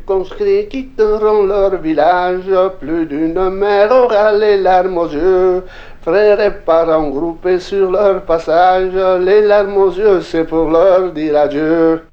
conscrits quitteront leur village, plus d'une mère aura les larmes aux yeux. Frères et parents groupés sur leur passage, les larmes aux yeux, c'est pour leur dire adieu.